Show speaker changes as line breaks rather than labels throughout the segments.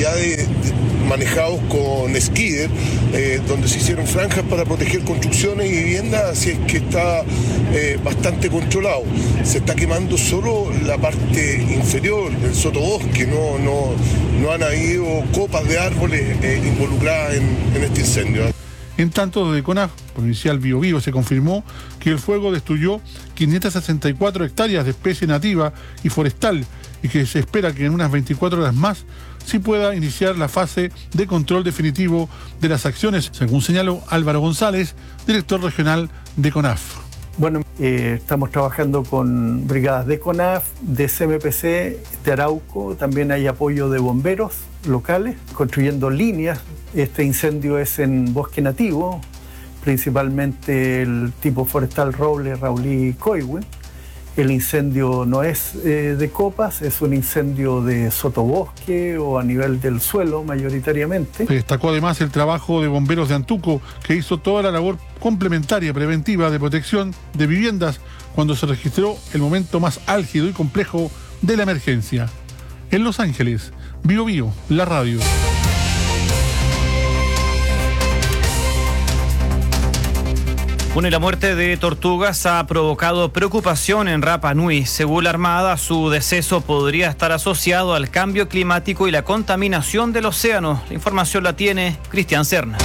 manejados con skidder, donde se hicieron franjas para proteger construcciones y viviendas, así es que está bastante controlado. Se está quemando solo la parte inferior del sotobosque, no han habido copas de árboles involucradas en este incendio.
En tanto, desde CONAF Provincial Biobío se confirmó que el fuego destruyó 564 hectáreas de especie nativa y forestal y que se espera que en unas 24 horas más sí pueda iniciar la fase de control definitivo de las acciones, según señaló Álvaro González, director regional de CONAF.
Bueno, estamos trabajando con brigadas de CONAF, de CMPC, de Arauco, también hay apoyo de bomberos locales, construyendo líneas. Este incendio es en bosque nativo, principalmente el tipo forestal roble, raulí, coihue. El incendio no es de copas, es un incendio de sotobosque o a nivel del suelo mayoritariamente.
Destacó además el trabajo de bomberos de Antuco, que hizo toda la labor complementaria preventiva de protección de viviendas cuando se registró el momento más álgido y complejo de la emergencia. En Los Ángeles, Biobío, la radio.
Bueno, y la muerte de tortugas ha provocado preocupación en Rapa Nui. Según la Armada, su deceso podría estar asociado al cambio climático y la contaminación del océano. La información la tiene Cristian Serna.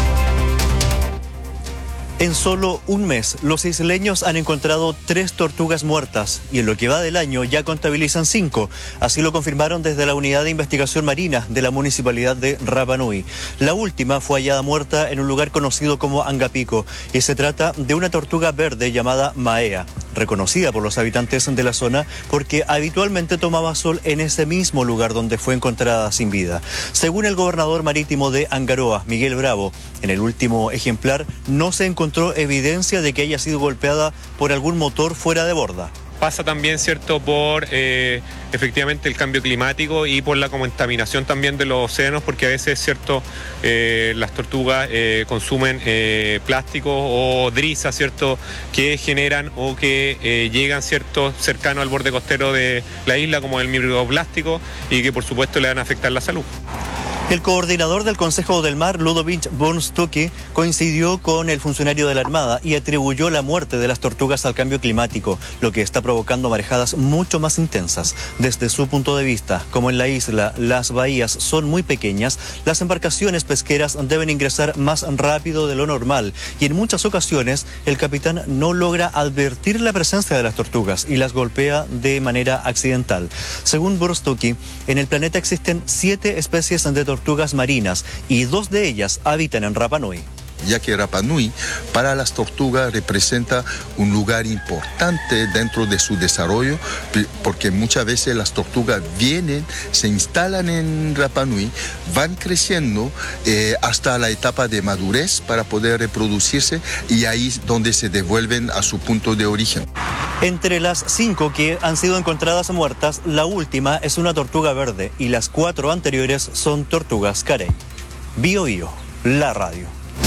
En solo un mes, los isleños han encontrado 3 tortugas muertas y en lo que va del año ya contabilizan 5. Así lo confirmaron desde la Unidad de Investigación Marina de la Municipalidad de Rapa Nui. La última fue hallada muerta en un lugar conocido como Angapico y se trata de una tortuga verde llamada Maea, reconocida por los habitantes de la zona porque habitualmente tomaba sol en ese mismo lugar donde fue encontrada sin vida. Según el gobernador marítimo de Angaroa, Miguel Bravo, en el último ejemplar no se encontró evidencia de que haya sido golpeada por algún motor fuera de borda.
Pasa también, ¿cierto?, por efectivamente el cambio climático y por la contaminación también de los océanos, porque a veces, ¿cierto?, las tortugas consumen plásticos o drizas, ¿cierto?, que generan o que llegan, ¿cierto?, cercano al borde costero de la isla, como el microplástico, y que por supuesto le van a afectar la salud.
El coordinador del Consejo del Mar, Ludovic Bornstucki, coincidió con el funcionario de la Armada y atribuyó la muerte de las tortugas al cambio climático, lo que está provocando marejadas mucho más intensas. Desde su punto de vista, como en la isla las bahías son muy pequeñas, las embarcaciones pesqueras deben ingresar más rápido de lo normal y en muchas ocasiones el capitán no logra advertir la presencia de las tortugas y las golpea de manera accidental. Según Bornstucki, en el planeta existen 7 especies de tortugas marinas y 2 de ellas habitan en Rapa Nui.
Ya que Rapa Nui para las tortugas representa un lugar importante dentro de su desarrollo, porque muchas veces las tortugas vienen, se instalan en Rapa Nui, van creciendo hasta la etapa de madurez para poder reproducirse y ahí es donde se devuelven a su punto de origen.
Entre las 5 que han sido encontradas muertas, la última es una tortuga verde y las 4 anteriores son tortugas carey. Biobío, la radio.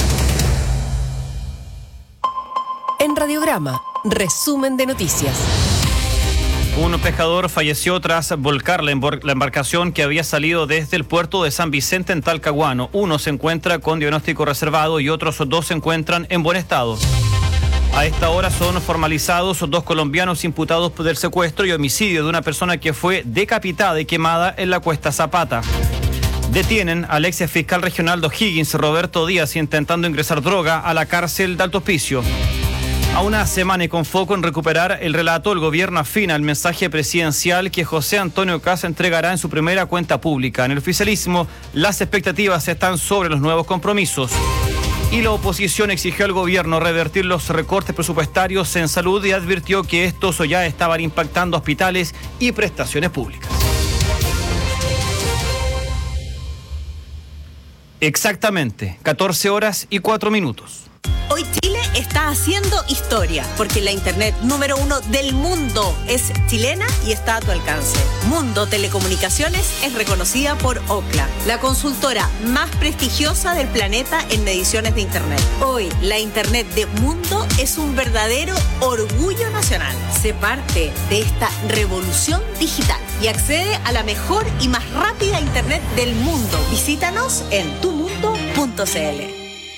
En Radiograma, resumen de noticias.
Un pescador falleció tras volcar la embarcación que había salido desde el puerto de San Vicente en Talcahuano. Uno se encuentra con diagnóstico reservado y otros 2 se encuentran en buen estado. A esta hora son formalizados 2 colombianos imputados por el secuestro y homicidio de una persona que fue decapitada y quemada en la Cuesta Zapata. Detienen al ex fiscal regional de O'Higgins, Roberto Díaz, intentando ingresar droga a la cárcel de Alto Hospicio. A una semana y con foco en recuperar el relato, el gobierno afina el mensaje presidencial que José Antonio Kast entregará en su primera cuenta pública. En el oficialismo, las expectativas están sobre los nuevos compromisos. Y la oposición exigió al gobierno revertir los recortes presupuestarios en salud y advirtió que estos ya estaban impactando hospitales y prestaciones públicas. Exactamente, 14 horas y 4 minutos.
Hoy Chile está haciendo historia, porque la internet número 1 del mundo es chilena y está a tu alcance. Mundo Telecomunicaciones es reconocida por Ookla, la consultora más prestigiosa del planeta en mediciones de internet. Hoy, la internet de Mundo es un verdadero orgullo nacional. Sé parte de esta revolución digital y accede a la mejor y más rápida internet del mundo. Visítanos en tumundo.cl.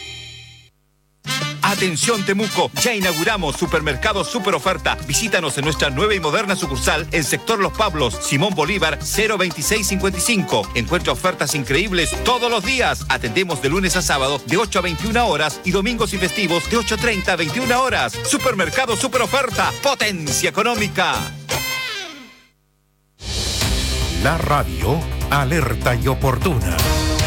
Atención Temuco, ya inauguramos Supermercado Super Oferta. Visítanos en nuestra nueva y moderna sucursal en sector Los Pablos, Simón Bolívar 02655. Encuentra ofertas increíbles todos los días. Atendemos de lunes a sábado de 8 a 21 horas y domingos y festivos de 8:30 a 21 horas. Supermercado Super Oferta, potencia económica.
La radio alerta y oportuna.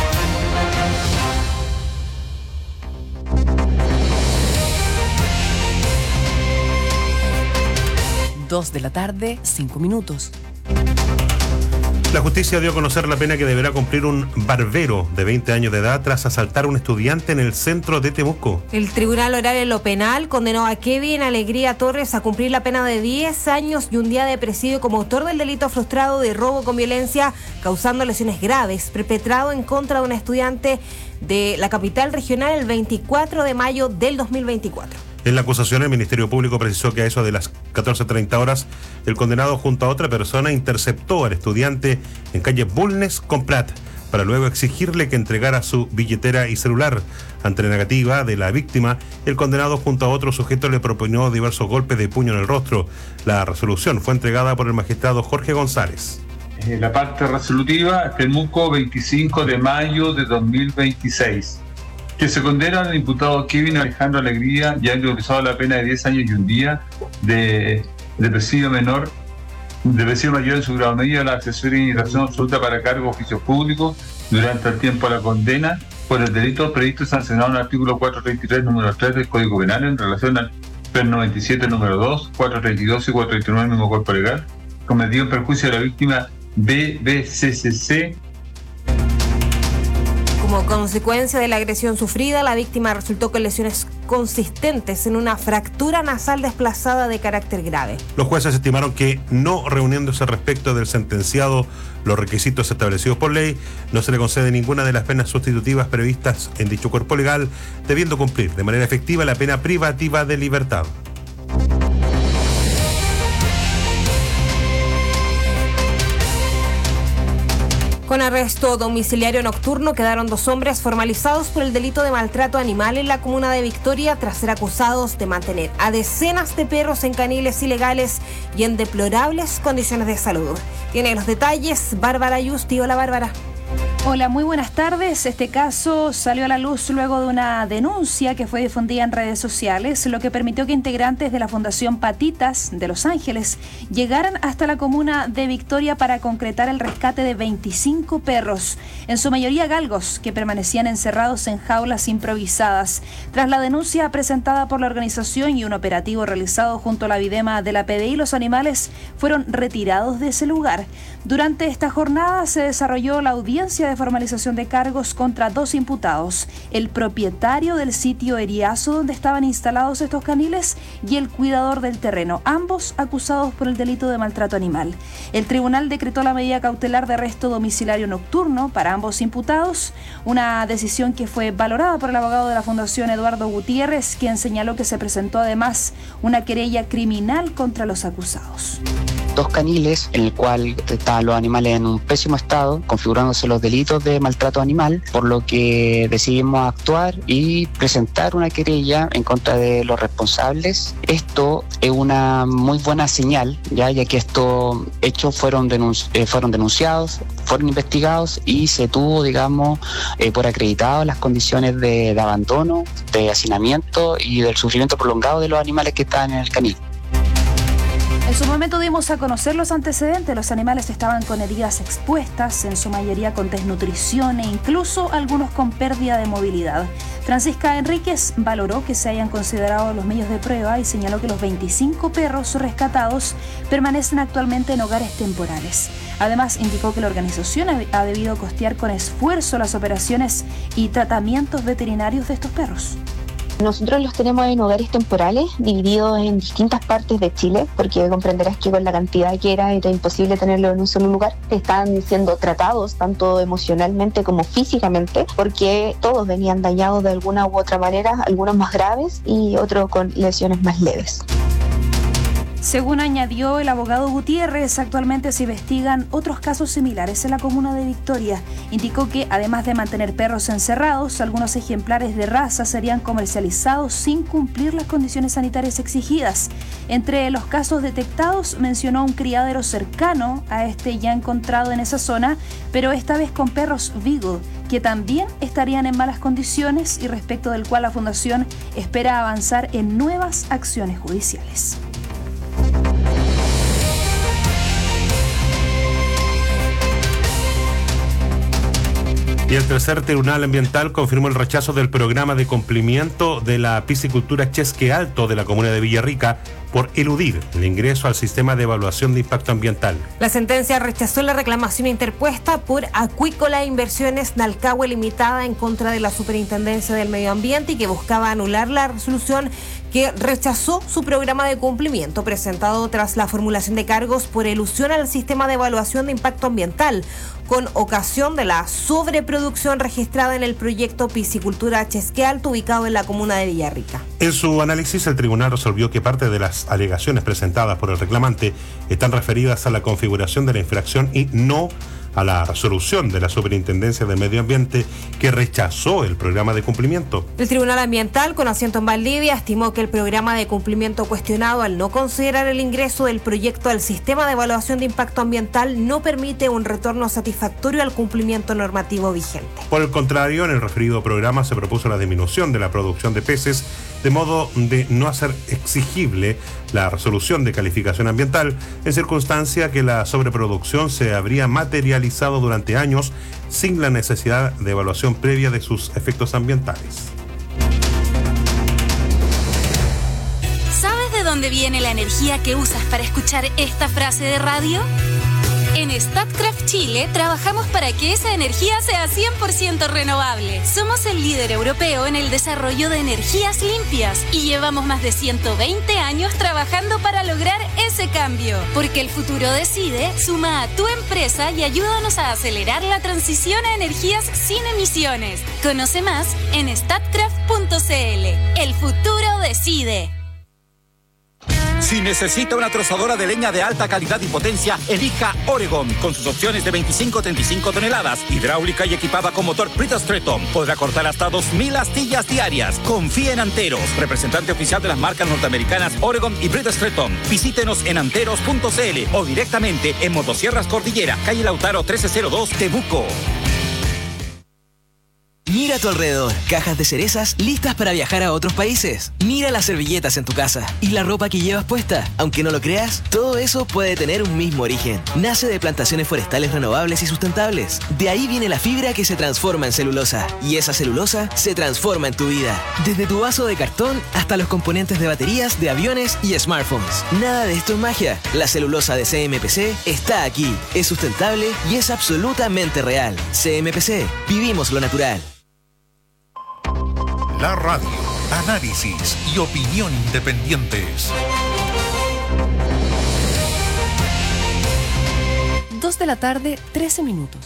2 de la tarde, 5 minutos.
La justicia dio a conocer la pena que deberá cumplir un barbero de 20 años de edad tras asaltar a un estudiante en el centro de Temuco.
El Tribunal Oral en lo Penal condenó a Kevin Alegría Torres a cumplir la pena de 10 años y un día de presidio como autor del delito frustrado de robo con violencia causando lesiones graves, perpetrado en contra de un estudiante de la capital regional el 24 de mayo del 2024.
En la acusación, el Ministerio Público precisó que a eso de las 14:30 horas, el condenado junto a otra persona interceptó al estudiante en calle Bulnes con Prat, para luego exigirle que entregara su billetera y celular. Ante la negativa de la víctima, el condenado junto a otro sujeto le propinó diversos golpes de puño en el rostro. La resolución fue entregada por el magistrado Jorge González.
La parte resolutiva, Temuco, 25 de mayo de 2026. Que se condena al imputado Kevin Alejandro Alegría, ya realizado la pena de 10 años y un día de presidio menor, de presidio mayor en su grado medio, la accesoria y razón absoluta para cargo de oficios públicos durante el tiempo de la condena por el delito previsto y sancionado en el artículo 433, número 3 del Código Penal en relación al PEN 97, número 2, 432 y 439 del mismo cuerpo legal, cometido en perjuicio de la víctima BBCCC.
Como consecuencia de la agresión sufrida, la víctima resultó con lesiones consistentes en una fractura nasal desplazada de carácter grave.
Los jueces estimaron que, no reuniéndose respecto del sentenciado los requisitos establecidos por ley, no se le concede ninguna de las penas sustitutivas previstas en dicho cuerpo legal, debiendo cumplir de manera efectiva la pena privativa de libertad.
Con arresto domiciliario nocturno quedaron 2 hombres formalizados por el delito de maltrato animal en la comuna de Victoria tras ser acusados de mantener a decenas de perros en caniles ilegales y en deplorables condiciones de salud. Tiene los detalles Bárbara Yusti. Hola, Bárbara.
Hola, muy buenas tardes. Este caso salió a la luz luego de una denuncia que fue difundida en redes sociales, lo que permitió que integrantes de la Fundación Patitas de Los Ángeles llegaran hasta la comuna de Victoria para concretar el rescate de 25 perros, en su mayoría galgos, que permanecían encerrados en jaulas improvisadas. Tras la denuncia presentada por la organización y un operativo realizado junto a la Videma de la PDI, los animales fueron retirados de ese lugar. Durante esta jornada se desarrolló la audiencia de formalización de cargos contra 2 imputados, el propietario del sitio Eriazo donde estaban instalados estos caniles y el cuidador del terreno, ambos acusados por el delito de maltrato animal. El tribunal decretó la medida cautelar de arresto domiciliario nocturno para ambos imputados, una decisión que fue valorada por el abogado de la Fundación Eduardo Gutiérrez, quien señaló que se presentó además una querella criminal contra los acusados.
2 caniles, en el cual estaban los animales en un pésimo estado, configurándose los delitos de maltrato animal, por lo que decidimos actuar y presentar una querella en contra de los responsables. Esto es una muy buena señal, ya que estos hechos fueron denunciados, fueron investigados y se tuvo, por acreditado las condiciones de abandono, de hacinamiento y del sufrimiento prolongado de los animales que estaban en el canil.
En su momento dimos a conocer los antecedentes. Los animales estaban con heridas expuestas, en su mayoría con desnutrición e incluso algunos con pérdida de movilidad. Francisca Enríquez valoró que se hayan considerado los medios de prueba y señaló que los 25 perros rescatados permanecen actualmente en hogares temporales. Además, indicó que la organización ha debido costear con esfuerzo las operaciones y tratamientos veterinarios de estos perros.
Nosotros los tenemos en hogares temporales, divididos en distintas partes de Chile, porque comprenderás que con la cantidad que era imposible tenerlo en un solo lugar. Están siendo tratados tanto emocionalmente como físicamente, porque todos venían dañados de alguna u otra manera, algunos más graves y otros con lesiones más leves.
Según añadió el abogado Gutiérrez, actualmente se investigan otros casos similares en la comuna de Victoria. Indicó que, además de mantener perros encerrados, algunos ejemplares de raza serían comercializados sin cumplir las condiciones sanitarias exigidas. Entre los casos detectados, mencionó un criadero cercano a este ya encontrado en esa zona, pero esta vez con perros Beagle, que también estarían en malas condiciones y respecto del cual la Fundación espera avanzar en nuevas acciones judiciales.
Y el tercer tribunal ambiental confirmó el rechazo del programa de cumplimiento de la piscicultura Chesque Alto de la comuna de Villarrica por eludir el ingreso al sistema de evaluación de impacto ambiental.
La sentencia rechazó la reclamación interpuesta por Acuícola Inversiones Nalcahue Limitada en contra de la Superintendencia del Medio Ambiente y que buscaba anular la resolución que rechazó su programa de cumplimiento presentado tras la formulación de cargos por elusión al sistema de evaluación de impacto ambiental con ocasión de la sobreproducción registrada en el proyecto Piscicultura Chesque Alto ubicado en la comuna de Villarrica.
En su análisis, el tribunal resolvió que parte de las alegaciones presentadas por el reclamante están referidas a la configuración de la infracción y no a la resolución de la Superintendencia del Medio Ambiente que rechazó el programa de cumplimiento.
El Tribunal Ambiental, con asiento en Valdivia, estimó que el programa de cumplimiento cuestionado al no considerar el ingreso del proyecto al sistema de evaluación de impacto ambiental no permite un retorno satisfactorio al cumplimiento normativo vigente.
Por el contrario, en el referido programa se propuso la disminución de la producción de peces de modo de no hacer exigible la resolución de calificación ambiental, en circunstancia que la sobreproducción se habría materializado durante años sin la necesidad de evaluación previa de sus efectos ambientales.
¿Sabes de dónde viene la energía que usas para escuchar esta frase de radio? En Statkraft Chile trabajamos para que esa energía sea 100% renovable. Somos el líder europeo en el desarrollo de energías limpias y llevamos más de 120 años trabajando para lograr ese cambio. Porque el futuro decide, suma a tu empresa y ayúdanos a acelerar la transición a energías sin emisiones. Conoce más en statkraft.cl. El futuro decide.
Si necesita una trozadora de leña de alta calidad y potencia, elija Oregon, con sus opciones de 25-35 toneladas, hidráulica y equipada con motor Bridgestone. Podrá cortar hasta 2.000 astillas diarias. Confía en Anteros, representante oficial de las marcas norteamericanas Oregon y Bridgestone. Visítenos en anteros.cl o directamente en Motosierras Cordillera, calle Lautaro 1302, Temuco.
Mira a tu alrededor, cajas de cerezas listas para viajar a otros países. Mira las servilletas en tu casa y la ropa que llevas puesta. Aunque no lo creas, todo eso puede tener un mismo origen. Nace de plantaciones forestales renovables y sustentables. De ahí viene la fibra que se transforma en celulosa. Y esa celulosa se transforma en tu vida. Desde tu vaso de cartón hasta los componentes de baterías de aviones y smartphones. Nada de esto es magia. La celulosa de CMPC está aquí. Es sustentable y es absolutamente real. CMPC, vivimos lo natural.
La radio, análisis y opinión independientes.
2 de la tarde, 13 minutos.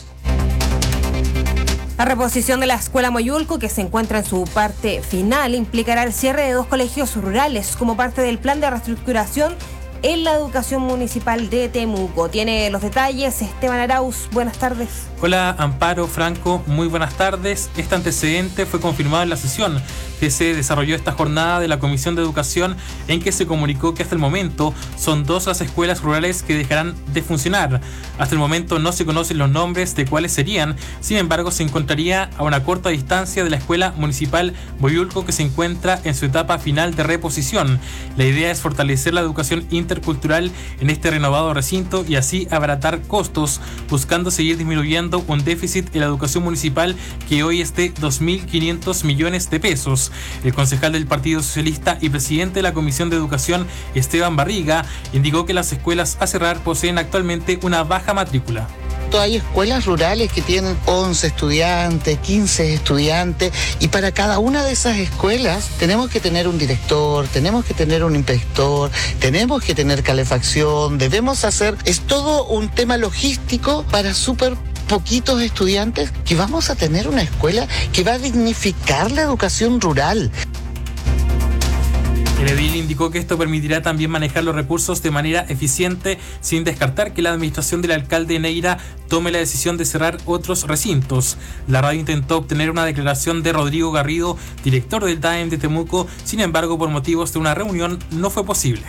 La reposición de la Escuela Moyulco, que se encuentra en su parte final, implicará el cierre de 2 colegios rurales como parte del plan de reestructuración en la educación municipal de Temuco. Tiene los detalles Esteban Arauz. Buenas tardes.
Hola Amparo, Franco, muy buenas tardes. Este antecedente fue confirmado en la sesión que se desarrolló esta jornada de la Comisión de Educación, en que se comunicó que hasta el momento son 2 las escuelas rurales que dejarán de funcionar. Hasta el momento no se conocen los nombres de cuáles serían, sin embargo se encontraría a una corta distancia de la Escuela Municipal Moyulco, que se encuentra en su etapa final de reposición. La idea es fortalecer la educación intercultural en este renovado recinto y así abaratar costos, buscando seguir disminuyendo un déficit en la educación municipal que hoy es de 2.500 millones de pesos. El concejal del Partido Socialista y presidente de la Comisión de Educación, Esteban Barriga, indicó que las escuelas a cerrar poseen actualmente una baja matrícula.
Hay escuelas rurales que tienen 11 estudiantes, 15 estudiantes, y para cada una de esas escuelas tenemos que tener un director, tenemos que tener un inspector, tenemos que tener calefacción, es todo un tema logístico para súper poquitos estudiantes, que vamos a tener una escuela que va a dignificar la educación rural.
El edil indicó que esto permitirá también manejar los recursos de manera eficiente, sin descartar que la administración del alcalde Neira tome la decisión de cerrar otros recintos. La radio intentó obtener una declaración de Rodrigo Garrido, director del DAEM de Temuco, sin embargo, por motivos de una reunión no fue posible.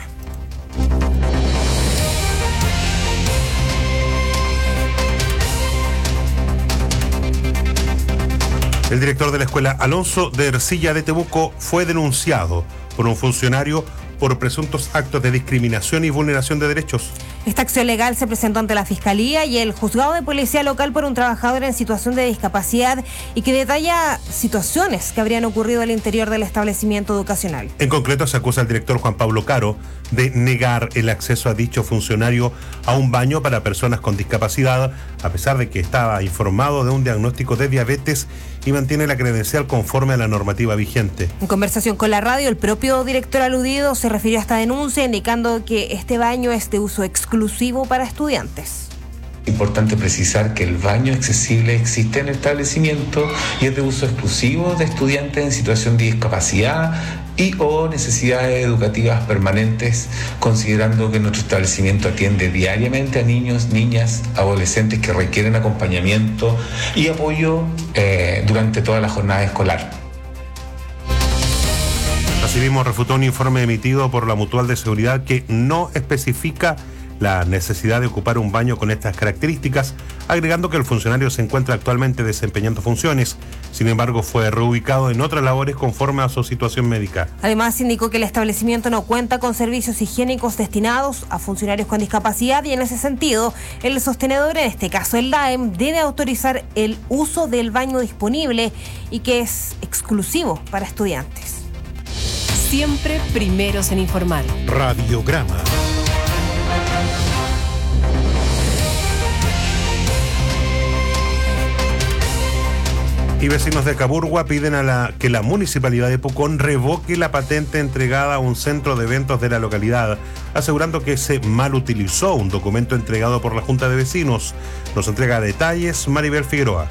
El director de la escuela Alonso de Ercilla de Temuco fue denunciado por un funcionario por presuntos actos de discriminación y vulneración de derechos.
Esta acción legal se presentó ante la Fiscalía y el Juzgado de Policía Local por un trabajador en situación de discapacidad y que detalla situaciones que habrían ocurrido al interior del establecimiento educacional.
En concreto, se acusa al director Juan Pablo Caro de negar el acceso a dicho funcionario a un baño para personas con discapacidad, a pesar de que estaba informado de un diagnóstico de diabetes y mantiene la credencial conforme a la normativa vigente.
En conversación con la radio, el propio director aludido se refirió a esta denuncia, indicando que este baño es de uso exclusivo para estudiantes.
Importante precisar que el baño accesible existe en el establecimiento y es de uso exclusivo de estudiantes en situación de discapacidad y o necesidades educativas permanentes, considerando que nuestro establecimiento atiende diariamente a niños, niñas, adolescentes que requieren acompañamiento y apoyo durante toda la jornada escolar.
Asimismo, refutó un informe emitido por la Mutual de Seguridad que no especifica la necesidad de ocupar un baño con estas características, agregando que el funcionario se encuentra actualmente desempeñando funciones. Sin embargo, fue reubicado en otras labores conforme a su situación médica.
Además, indicó que el establecimiento no cuenta con servicios higiénicos destinados a funcionarios con discapacidad y en ese sentido, el sostenedor, en este caso el DAEM, debe autorizar el uso del baño disponible y que es exclusivo para estudiantes.
Siempre primeros en informar.
Radiograma.
Y vecinos de Caburgua piden que la Municipalidad de Pucón revoque la patente entregada a un centro de eventos de la localidad, asegurando que se mal utilizó un documento entregado por la Junta de Vecinos. Nos entrega detalles Maribel Figueroa.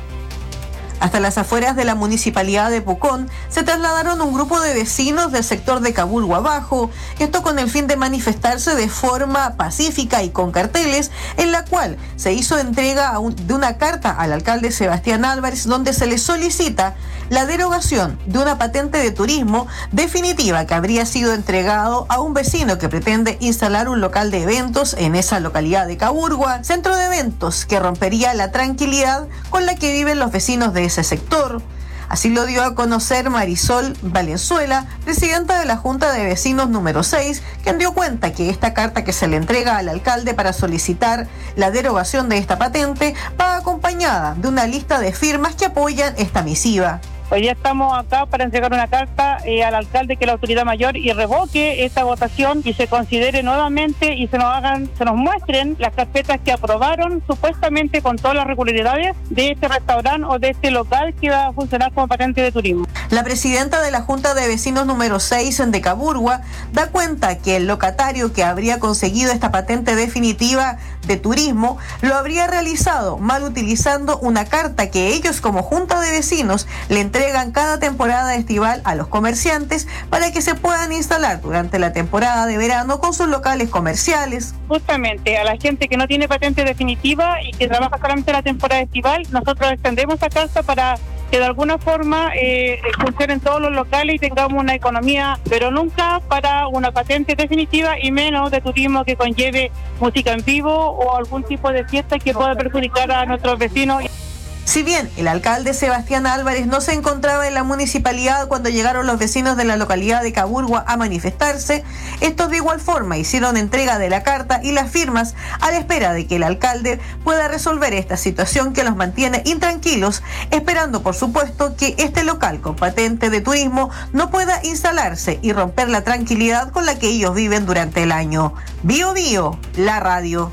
Hasta las afueras de la Municipalidad de Pucón se trasladaron un grupo de vecinos del sector de Caburgua Bajo, esto con el fin de manifestarse de forma pacífica y con carteles, en la cual se hizo entrega de una carta al alcalde Sebastián Álvarez, donde se le solicita la derogación de una patente de turismo definitiva que habría sido entregado a un vecino que pretende instalar un local de eventos en esa localidad de Caburgua, centro de eventos que rompería la tranquilidad con la que viven los vecinos de ese sector. Así lo dio a conocer Marisol Valenzuela, presidenta de la Junta de Vecinos número 6, quien dio cuenta que esta carta que se le entrega al alcalde para solicitar la derogación de esta patente va acompañada de una lista de firmas que apoyan esta misiva.
Hoy día estamos acá para entregar una carta al alcalde, que es la autoridad mayor, y revoque esta votación y se considere nuevamente y se nos muestren las carpetas que aprobaron supuestamente con todas las regularidades de este restaurante o de este local que va a funcionar como patente de turismo.
La presidenta de la Junta de Vecinos número 6 de Caburgua da cuenta que el locatario que habría conseguido esta patente definitiva de turismo lo habría realizado mal utilizando una carta que ellos como Junta de Vecinos le entregan cada temporada estival a los comerciantes para que se puedan instalar durante la temporada de verano con sus locales comerciales.
Justamente a la gente que no tiene patente definitiva y que trabaja solamente la temporada estival, nosotros extendemos esta carta para que de alguna forma funcionen todos los locales y tengamos una economía, pero nunca para una patente definitiva y menos de turismo que conlleve música en vivo o algún tipo de fiesta que pueda perjudicar a nuestros vecinos.
Si bien el alcalde Sebastián Álvarez no se encontraba en la municipalidad cuando llegaron los vecinos de la localidad de Caburgua a manifestarse, estos de igual forma hicieron entrega de la carta y las firmas a la espera de que el alcalde pueda resolver esta situación que los mantiene intranquilos, esperando por supuesto que este local con patente de turismo no pueda instalarse y romper la tranquilidad con la que ellos viven durante el año. Bio Bio, la radio.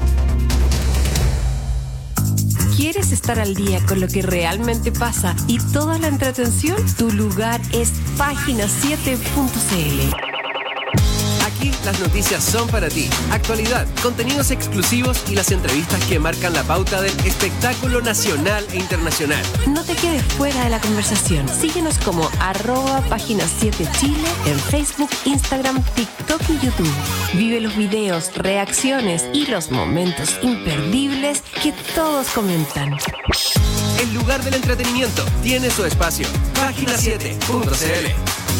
¿Quieres estar al día con lo que realmente pasa y toda la entretención? Tu lugar es Página7.cl. Aquí
Aquí las noticias son para ti. Actualidad, contenidos exclusivos y las entrevistas que marcan la pauta del espectáculo nacional e internacional.
No te quedes fuera de la conversación. Síguenos como @Página 7 Chile en Facebook, Instagram, TikTok y YouTube. Vive los videos, reacciones y los momentos imperdibles que todos comentan.
El lugar del entretenimiento tiene su espacio. Página7.cl.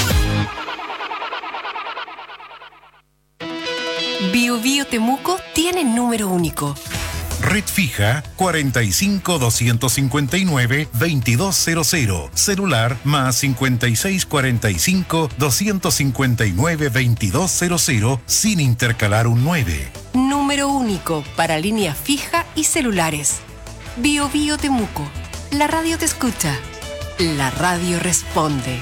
Bio Bio Temuco tiene número único.
Red fija 45-259-2200. Celular más 5645-259-2200 sin intercalar un 9.
Número único para línea fija y celulares. Bio Bio Temuco. La radio te escucha. La radio responde.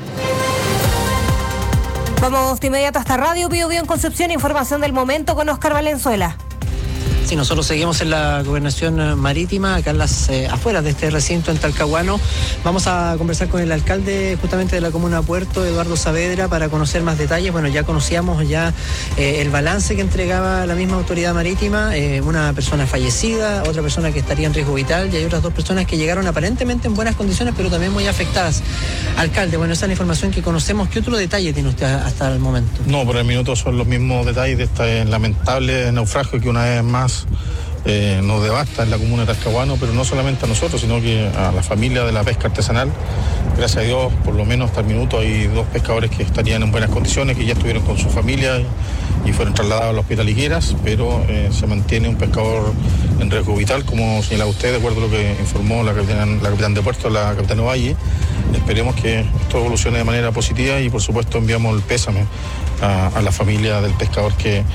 Vamos de inmediato hasta Radio Bio Bio en Concepción. Información del momento con Oscar Valenzuela.
Sí, nosotros seguimos en la gobernación marítima, acá en las afueras de este recinto en Talcahuano. Vamos a conversar con el alcalde justamente de la comuna Puerto, Eduardo Saavedra, para conocer más detalles. Bueno, ya conocíamos el balance que entregaba la misma autoridad marítima, una persona fallecida, otra persona que estaría en riesgo vital y hay otras 2 personas que llegaron aparentemente en buenas condiciones, pero también muy afectadas. Alcalde, bueno, esa es la información que conocemos. ¿Qué otro detalle tiene usted hasta el momento?
No, por el minuto son los mismos detalles de este lamentable naufragio que una vez más nos devasta en la comuna de Talcahuano, pero no solamente a nosotros, sino que a la familia de la pesca artesanal. Gracias a Dios, por lo menos hasta el minuto hay 2 pescadores que estarían en buenas condiciones, que ya estuvieron con su familia y fueron trasladados al hospital Higueras, pero se mantiene un pescador en riesgo vital, como señalaba usted, de acuerdo a lo que informó la capitán de puerto, la capitana Valle. Esperemos que esto evolucione de manera positiva y por supuesto enviamos el pésame a la familia del pescador que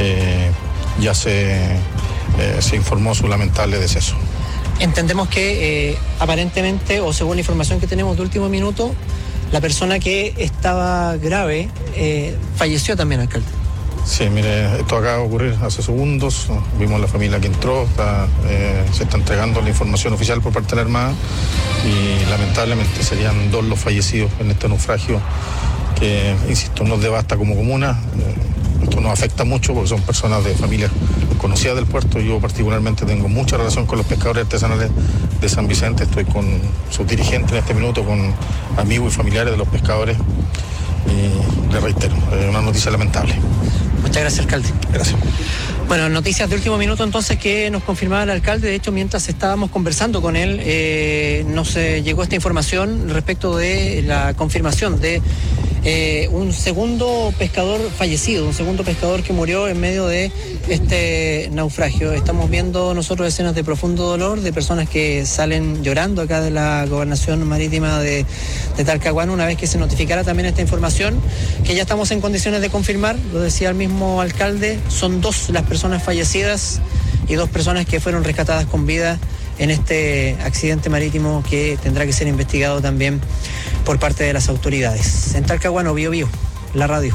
ya se informó su lamentable deceso.
Entendemos que aparentemente, o según la información que tenemos de último minuto, la persona que estaba grave falleció también, alcalde.
Sí, mire, esto acaba de ocurrir hace segundos. Vimos la familia que entró, se está entregando la información oficial por parte de la Armada y lamentablemente serían 2 los fallecidos en este naufragio que, insisto, nos devasta como comuna. Esto nos afecta mucho porque son personas de familias conocidas del puerto. Yo particularmente tengo mucha relación con los pescadores artesanales de San Vicente. Estoy con sus dirigentes en este minuto, con amigos y familiares de los pescadores. Y le reitero, es una noticia lamentable.
Muchas gracias, alcalde.
Gracias.
Bueno, noticias de último minuto entonces que nos confirmaba el alcalde. De hecho, mientras estábamos conversando con él, nos llegó esta información respecto de la confirmación de un segundo pescador fallecido, un segundo pescador que murió en medio de este naufragio. Estamos viendo nosotros escenas de profundo dolor de personas que salen llorando acá de la gobernación marítima de Talcahuano una vez que se notificara también esta información, que ya estamos en condiciones de confirmar. Lo decía el mismo alcalde, son 2 las personas fallecidas y 2 personas que fueron rescatadas con vida en este accidente marítimo que tendrá que ser investigado también por parte de las autoridades. En Talcahuano, Bio Bio, la radio.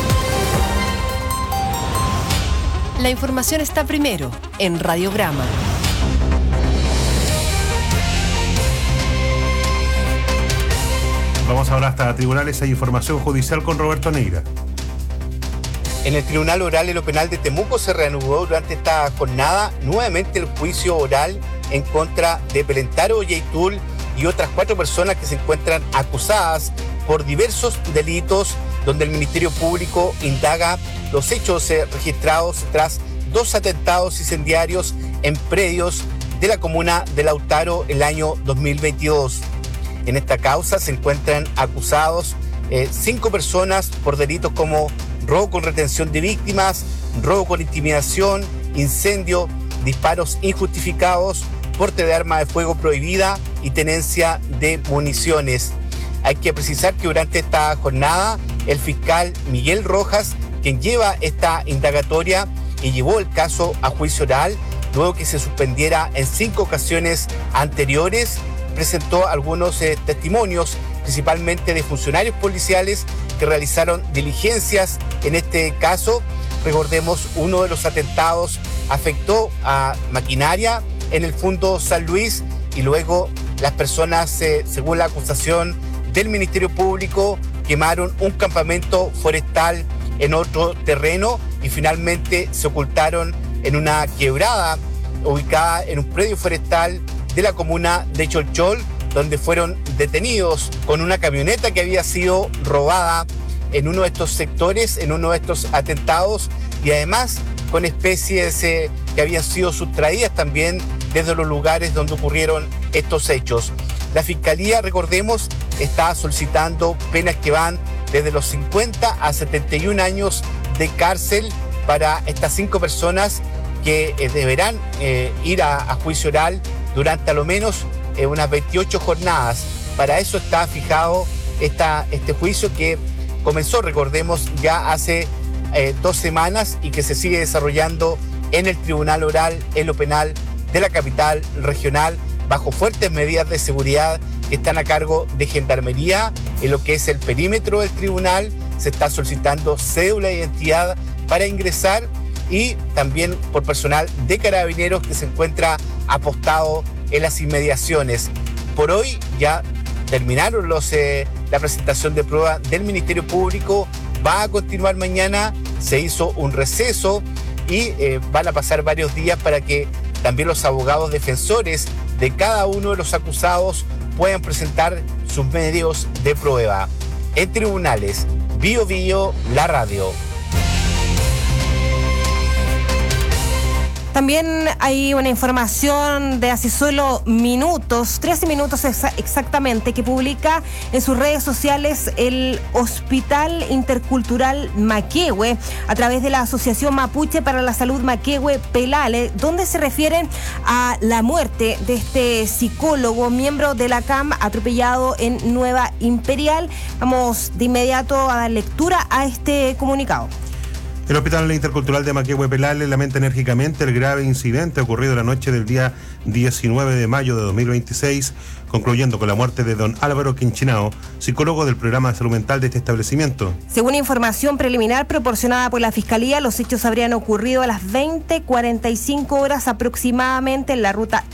La información está primero en Radiograma.
Vamos ahora hasta tribunales. Hay información judicial con Roberto Neira.
En el Tribunal Oral de lo Penal de Temuco se reanudó durante esta jornada nuevamente el juicio oral en contra de Pelentaro Yaitul y otras 4 personas que se encuentran acusadas por diversos delitos, donde el Ministerio Público indaga los hechos registrados tras 2 atentados incendiarios en predios de la comuna de Lautaro el año 2022. En esta causa se encuentran acusados 5 personas por delitos como robo con retención de víctimas, robo con intimidación, incendio, disparos injustificados, porte de arma de fuego prohibida y tenencia de municiones. Hay que precisar que durante esta jornada el fiscal Miguel Rojas, quien lleva esta indagatoria y llevó el caso a juicio oral, luego que se suspendiera en 5 ocasiones anteriores, presentó algunos testimonios, principalmente de funcionarios policiales que realizaron diligencias en este caso. Recordemos, uno de los atentados afectó a maquinaria en el Fundo San Luis y luego las personas, según la acusación del Ministerio Público, quemaron un campamento forestal en otro terreno y finalmente se ocultaron en una quebrada ubicada en un predio forestal de la comuna de Cholchol, donde fueron detenidos con una camioneta que había sido robada en uno de estos sectores, en uno de estos atentados, y además con especies que habían sido sustraídas también desde los lugares donde ocurrieron estos hechos. La Fiscalía, recordemos, está solicitando penas que van desde los 50 a 71 años de cárcel para estas 5 personas que deberán ir a juicio oral durante a lo menos unas 28 jornadas. Para eso está fijado este juicio que comenzó, recordemos, ya hace 2 semanas y que se sigue desarrollando en el Tribunal Oral en lo Penal de la capital regional, bajo fuertes medidas de seguridad que están a cargo de Gendarmería. En lo que es el perímetro del tribunal se está solicitando cédula de identidad para ingresar, y también por personal de Carabineros que se encuentra apostado en las inmediaciones. Por hoy ya terminaron la presentación de prueba del Ministerio Público. Va a continuar mañana, se hizo un receso y van a pasar varios días para que también los abogados defensores de cada uno de los acusados puedan presentar sus medios de prueba. En tribunales, Bio Bio, la radio.
También hay una información de hace solo minutos, 13 minutos exactamente, que publica en sus redes sociales el Hospital Intercultural Maquehue a través de la Asociación Mapuche para la Salud Maquehue Pelale, donde se refieren a la muerte de este psicólogo, miembro de la CAM, atropellado en Nueva Imperial. Vamos de inmediato a dar lectura a este comunicado.
El Hospital Intercultural de Maquehue Pelale lamenta enérgicamente el grave incidente ocurrido la noche del día 19 de mayo de 2026, concluyendo con la muerte de don Álvaro Quinchinao, psicólogo del programa de salud mental de este establecimiento.
Según información preliminar proporcionada por la Fiscalía, los hechos habrían ocurrido a las 20:45 horas aproximadamente en la ruta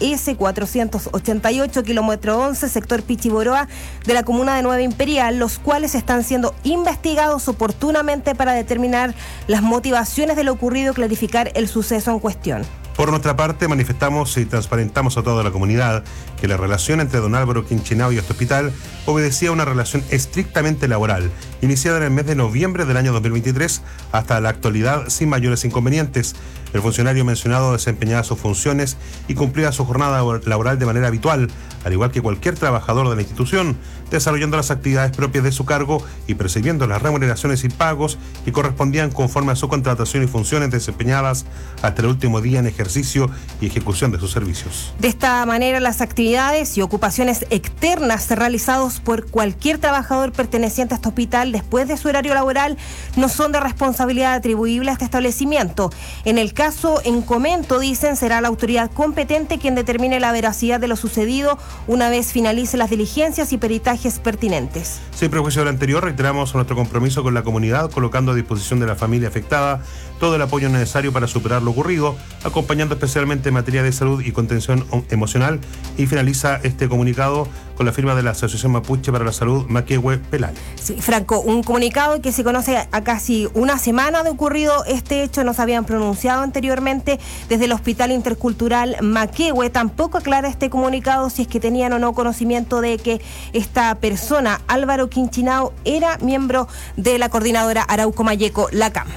S488, kilómetro 11, sector Pichiboroa, de la comuna de Nueva Imperial, los cuales están siendo investigados oportunamente para determinar las motivaciones de lo ocurrido y clarificar el suceso en cuestión.
Por nuestra parte, manifestamos y transparentamos a toda la comunidad que la relación entre don Álvaro Quinchinao y este hospital obedecía a una relación estrictamente laboral, iniciada en el mes de noviembre del año 2023 hasta la actualidad sin mayores inconvenientes. El funcionario mencionado desempeñaba sus funciones y cumplía su jornada laboral de manera habitual, al igual que cualquier trabajador de la institución, desarrollando las actividades propias de su cargo y percibiendo las remuneraciones y pagos que correspondían conforme a su contratación y funciones desempeñadas hasta el último día en ejercicio y ejecución de sus servicios.
De esta manera, las actividades y ocupaciones externas realizados por cualquier trabajador perteneciente a este hospital después de su horario laboral no son de responsabilidad atribuible a este establecimiento. En el caso en comento, dicen, será la autoridad competente quien determine la veracidad de lo sucedido una vez finalice las diligencias y peritajes pertinentes.
Sin prejuicio de lo anterior, reiteramos nuestro compromiso con la comunidad, colocando a disposición de la familia afectada todo el apoyo necesario para superar lo ocurrido, acompañando especialmente en materia de salud y contención emocional. Y finaliza este comunicado con la firma de la Asociación Mapuche para la Salud Maquehue Pelale.
Sí, Franco, un comunicado que se conoce a casi una semana de ocurrido este hecho, no se habían pronunciado anteriormente desde el Hospital Intercultural Maquehue. Tampoco aclara este comunicado si es que tenían o no conocimiento de que esta persona, Álvaro Quinchinao, era miembro de la coordinadora Arauco Mayeco, la CAM.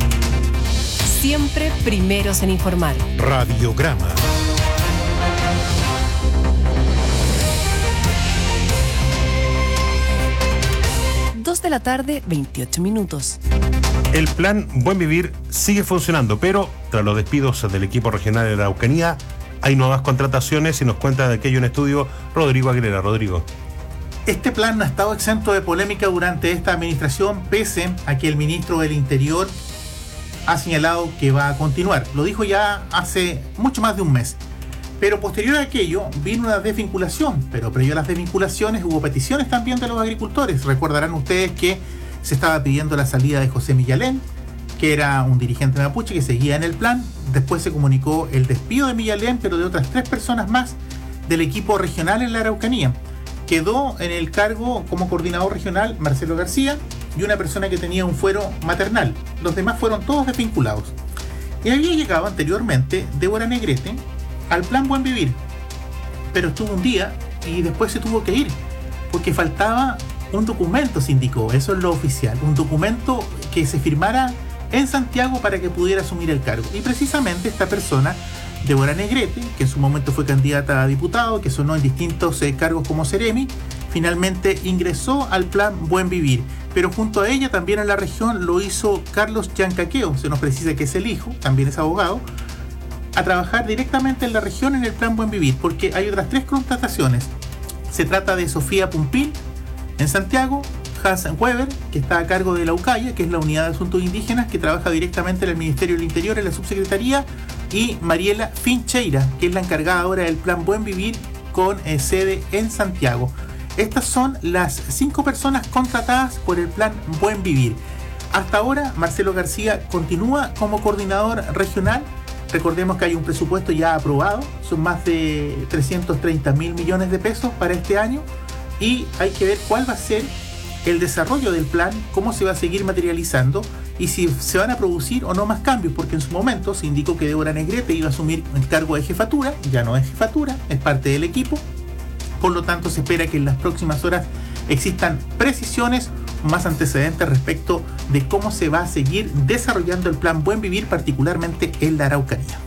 Siempre primeros en informar.
Radiograma.
De la tarde, 28 minutos.
El plan Buen Vivir sigue funcionando, pero tras los despidos del equipo regional de la Araucanía, hay nuevas contrataciones y nos cuenta de aquello en estudio Rodrigo Aguilera. Rodrigo.
Este plan no ha estado exento de polémica durante esta administración, pese a que el ministro del Interior ha señalado que va a continuar. Lo dijo ya hace mucho más de un mes. Pero posterior a aquello vino una desvinculación, pero previo a las desvinculaciones hubo peticiones también de los agricultores. Recordarán ustedes que se estaba pidiendo la salida de José Millalén, que era un dirigente mapuche que seguía en el plan. Después se comunicó el despido de Millalén, pero de otras 3 personas más del equipo regional en la Araucanía. Quedó en el cargo como coordinador regional Marcelo García, y una persona que tenía un fuero maternal. Los demás fueron todos desvinculados. Y había llegado anteriormente Débora Negrete al plan Buen Vivir, pero estuvo un día y después se tuvo que ir porque faltaba un documento, se indicó, eso es lo oficial, un documento que se firmara en Santiago para que pudiera asumir el cargo. Y precisamente esta persona, Débora Negrete, que en su momento fue candidata a diputado, que sonó en distintos cargos como Seremi, finalmente ingresó al plan Buen Vivir. Pero junto a ella también en la región lo hizo Carlos Yancaqueo, se nos precisa que es el hijo, también es abogado, a trabajar directamente en la región en el plan Buen Vivir, porque hay otras 3 contrataciones. Se trata de Sofía Pumpil en Santiago, Hans Weber, que está a cargo de la UCAIA, que es la Unidad de Asuntos Indígenas, que trabaja directamente en el Ministerio del Interior, en la subsecretaría, y Mariela Fincheira, que es la encargada ahora del plan Buen Vivir con sede en Santiago. Estas son las 5 personas contratadas por el plan Buen Vivir. Hasta ahora, Marcelo García continúa como coordinador regional. Recordemos que hay un presupuesto ya aprobado, son más de 330.000 millones de pesos para este año, y hay que ver cuál va a ser el desarrollo del plan, cómo se va a seguir materializando y si se van a producir o no más cambios, porque en su momento se indicó que Débora Negrete iba a asumir el cargo de jefatura, ya no es jefatura, es parte del equipo. Por lo tanto, se espera que en las próximas horas existan precisiones, más antecedentes respecto de cómo se va a seguir desarrollando el plan Buen Vivir, particularmente en la Araucanía.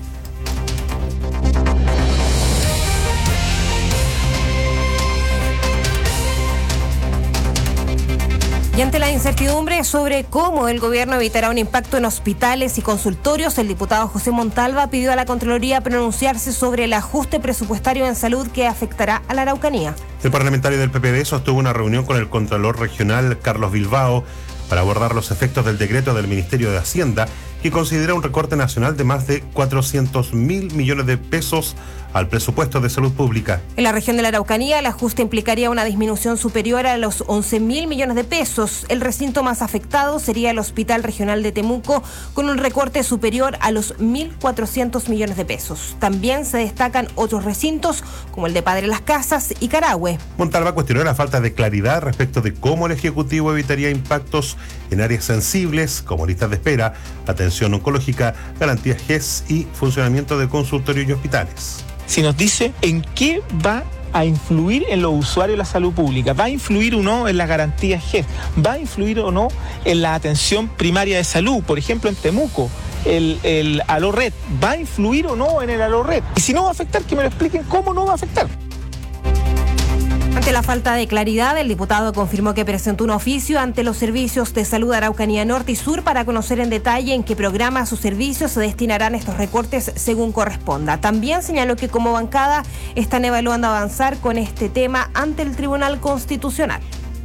Y ante la incertidumbre sobre cómo el gobierno evitará un impacto en hospitales y consultorios, el diputado José Montalva pidió a la Contraloría pronunciarse sobre el ajuste presupuestario en salud que afectará a la Araucanía.
El parlamentario del PPD sostuvo una reunión con el Contralor Regional Carlos Bilbao para abordar los efectos del decreto del Ministerio de Hacienda, que considera un recorte nacional de más de 400.000 millones de pesos al presupuesto de salud pública.
En la región de la Araucanía, el ajuste implicaría una disminución superior a los 11.000 millones de pesos. El recinto más afectado sería el Hospital Regional de Temuco, con un recorte superior a los 1.400 millones de pesos. También se destacan otros recintos, como el de Padre Las Casas y Carahue.
Montalva cuestionó la falta de claridad respecto de cómo el Ejecutivo evitaría impactos en áreas sensibles, como listas de espera, atención oncológica, garantías GES y funcionamiento de consultorios y hospitales.
Si nos dice en qué va a influir en los usuarios de la salud pública, va a influir o no en las garantías GES, va a influir o no en la atención primaria de salud, por ejemplo en Temuco, el Alored, va a influir o no en el Alored, y si no va a afectar, que me lo expliquen cómo no va a afectar.
Ante la falta de claridad, el diputado confirmó que presentó un oficio ante los servicios de salud de Araucanía Norte y Sur para conocer en detalle en qué programas o servicios se destinarán estos recortes según corresponda. También señaló que como bancada están evaluando avanzar con este tema ante el Tribunal Constitucional.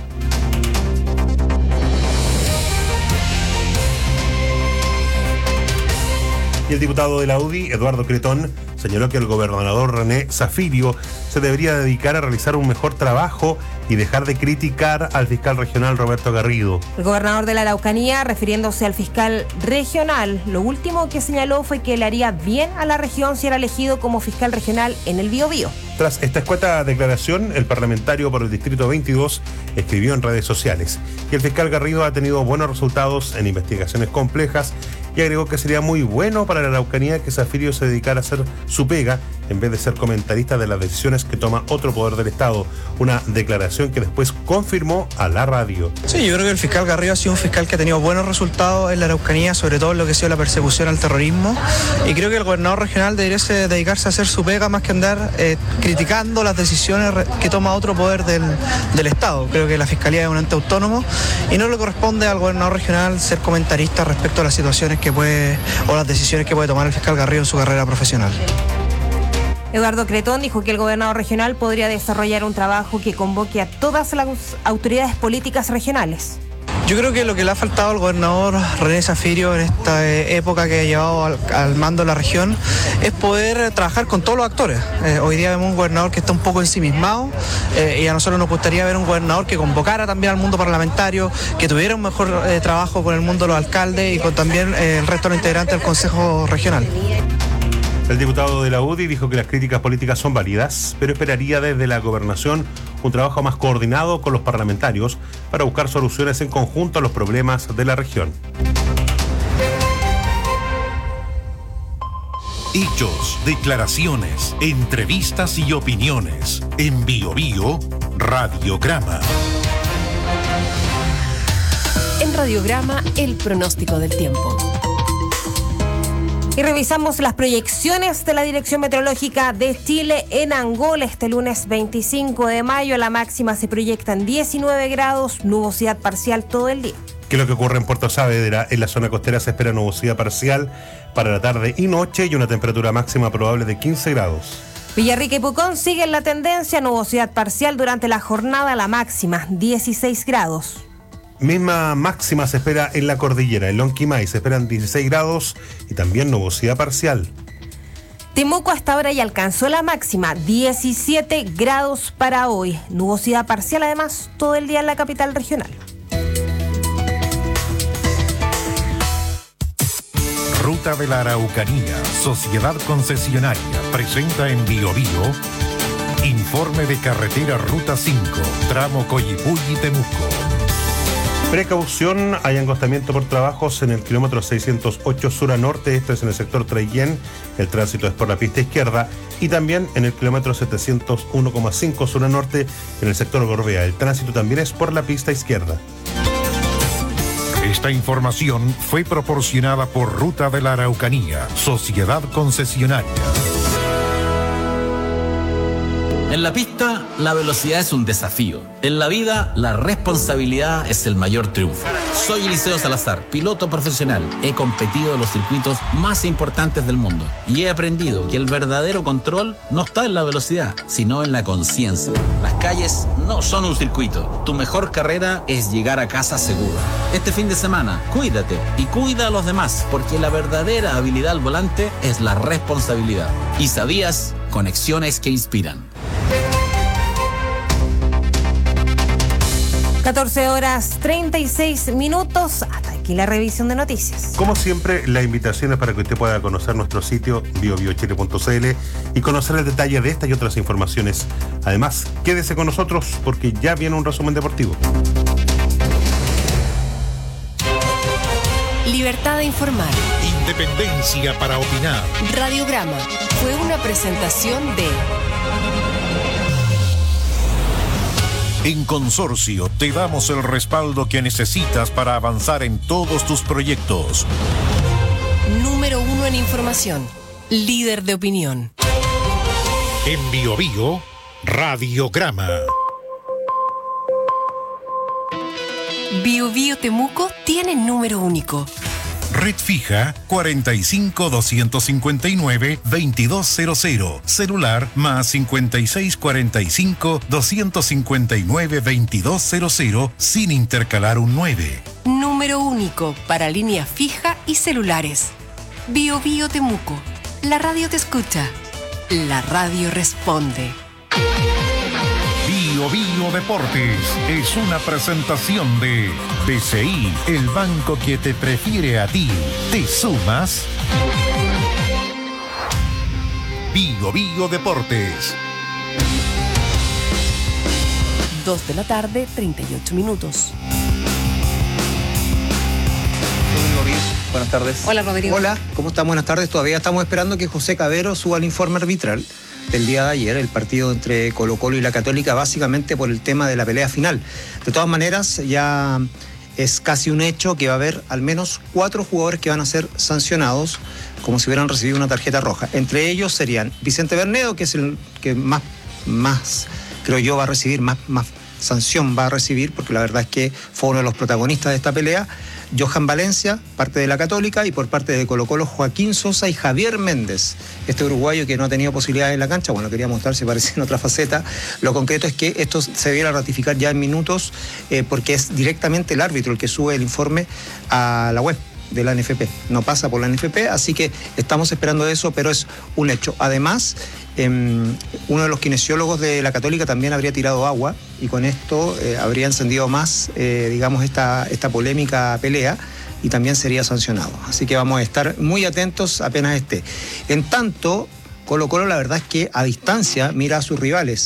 Y el diputado de la UDI, Eduardo Cretón, señaló que el gobernador René Zafirio se debería dedicar a realizar un mejor trabajo y dejar de criticar al fiscal regional Roberto Garrido.
El gobernador de la Araucanía, refiriéndose al fiscal regional, lo último que señaló fue que le haría bien a la región si era elegido como fiscal regional en el Biobío.
Tras esta escueta declaración, el parlamentario por el Distrito 22 escribió en redes sociales que el fiscal Garrido ha tenido buenos resultados en investigaciones complejas y agregó que sería muy bueno para la Araucanía que Zafirio se dedicara a hacer su pega en vez de ser comentarista de las decisiones que toma otro poder del Estado. Una declaración que después confirmó a la radio.
Sí, yo creo que el fiscal Garrido ha sido un fiscal que ha tenido buenos resultados en la Araucanía, sobre todo en lo que ha sido la persecución al terrorismo, y creo que el gobernador regional debería dedicarse a hacer su pega más que andar criticando las decisiones que toma otro poder del Estado. Creo que la Fiscalía es un ente autónomo y no le corresponde al gobernador regional ser comentarista respecto a las situaciones que puede o las decisiones que puede tomar el fiscal Garrido en su carrera profesional.
Eduardo Cretón dijo que el gobernador regional podría desarrollar un trabajo que convoque a todas las autoridades políticas regionales.
Yo creo que lo que le ha faltado al gobernador René Zafirio en esta época que ha llevado al mando de la región es poder trabajar con todos los actores. Hoy día vemos un gobernador que está un poco ensimismado y a nosotros nos gustaría ver un gobernador que convocara también al mundo parlamentario, que tuviera un mejor trabajo con el mundo de los alcaldes y con también el resto de los integrantes del Consejo Regional.
El diputado de la UDI dijo que las críticas políticas son válidas, pero esperaría desde la gobernación un trabajo más coordinado con los parlamentarios para buscar soluciones en conjunto a los problemas de la región.
Hechos, declaraciones, entrevistas y opiniones. En BioBio, Radiograma.
En Radiograma, el pronóstico del tiempo.
Y revisamos las proyecciones de la Dirección Meteorológica de Chile en Angola. Este lunes 25 de mayo, la máxima se proyecta en 19 grados, nubosidad parcial todo el día.
¿Qué es lo que ocurre en Puerto Saavedra? En la zona costera se espera nubosidad parcial para la tarde y noche y una temperatura máxima probable de 15 grados.
Villarrica y Pucón siguen la tendencia, nubosidad parcial durante la jornada, la máxima 16 grados.
Misma máxima se espera en la cordillera. En Lonquimay se esperan 16 grados y también nubosidad parcial.
Temuco hasta ahora ya alcanzó la máxima, 17 grados para hoy. Nubosidad parcial además todo el día en la capital regional.
Ruta de la Araucanía, Sociedad Concesionaria, presenta en BioBio informe de carretera Ruta 5, tramo Coyipulli-Temuco.
Precaución, hay angostamiento por trabajos en el kilómetro 608 sur a norte, esto es en el sector Traillén, el tránsito es por la pista izquierda, y también en el kilómetro 701,5 sur a norte, en el sector Gorbea, el tránsito también es por la pista izquierda.
Esta información fue proporcionada por Ruta de la Araucanía, Sociedad Concesionaria.
En la pista, la velocidad es un desafío. En la vida, la responsabilidad es el mayor triunfo. Soy Eliseo Salazar, piloto profesional. He competido en los circuitos más importantes del mundo y he aprendido que el verdadero control no está en la velocidad, sino en la conciencia. Las calles no son un circuito. Tu mejor carrera es llegar a casa seguro. Este fin de semana, cuídate y cuida a los demás, porque la verdadera habilidad al volante es la responsabilidad. ¿Y sabías? Conexiones que inspiran.
14 horas 36 minutos. Hasta aquí la revisión de noticias.
Como siempre, la invitación es para que usted pueda conocer nuestro sitio biobiochile.cl y conocer el detalle de estas y otras informaciones. Además, quédese con nosotros porque ya viene un resumen deportivo.
Libertad de informar.
Independencia para opinar.
Radiograma fue una presentación de...
En Consorcio te damos el respaldo que necesitas para avanzar en todos tus proyectos.
Número 1 en información. Líder de opinión.
En BioBio, Radiograma.
BioBio Temuco tiene número único.
Red fija 45-259-2200. Celular más 5645-259-2200 sin intercalar un 9.
Número único para línea fija y celulares. BioBio Temuco. La radio te escucha. La radio responde.
BioBio Deportes es una presentación de BCI, el banco que te prefiere a ti. ¿Te sumas? BioBio Deportes.
2 de la tarde, 38 minutos.
Buenas tardes.
Hola, Rodrigo.
Hola, ¿cómo están? Buenas tardes. Todavía estamos esperando que José Cabero suba el informe arbitral del día de ayer, el partido entre Colo-Colo y la Católica, básicamente por el tema de la pelea final. De todas maneras, ya es casi un hecho que va a haber al menos 4 jugadores que van a ser sancionados como si hubieran recibido una tarjeta roja. Entre ellos serían Vicente Bernedo, que es el que más creo yo va a recibir, más sanción va a recibir, porque la verdad es que fue uno de los protagonistas de esta pelea. Johan Valencia, parte de la Católica, y por parte de Colo-Colo, Joaquín Sosa y Javier Méndez, este uruguayo que no ha tenido posibilidades en la cancha. Bueno, quería mostrar si parece en otra faceta. Lo concreto es que esto se debiera ratificar ya en minutos, porque es directamente el árbitro el que sube el informe a la web de la NFP, no pasa por la NFP, así que estamos esperando eso, pero es un hecho. Además, uno de los kinesiólogos de la Católica también habría tirado agua y con esto habría encendido más, digamos, esta polémica pelea y también sería sancionado. Así que vamos a estar muy atentos apenas esté. En tanto, Colo-Colo la verdad es que a distancia mira a sus rivales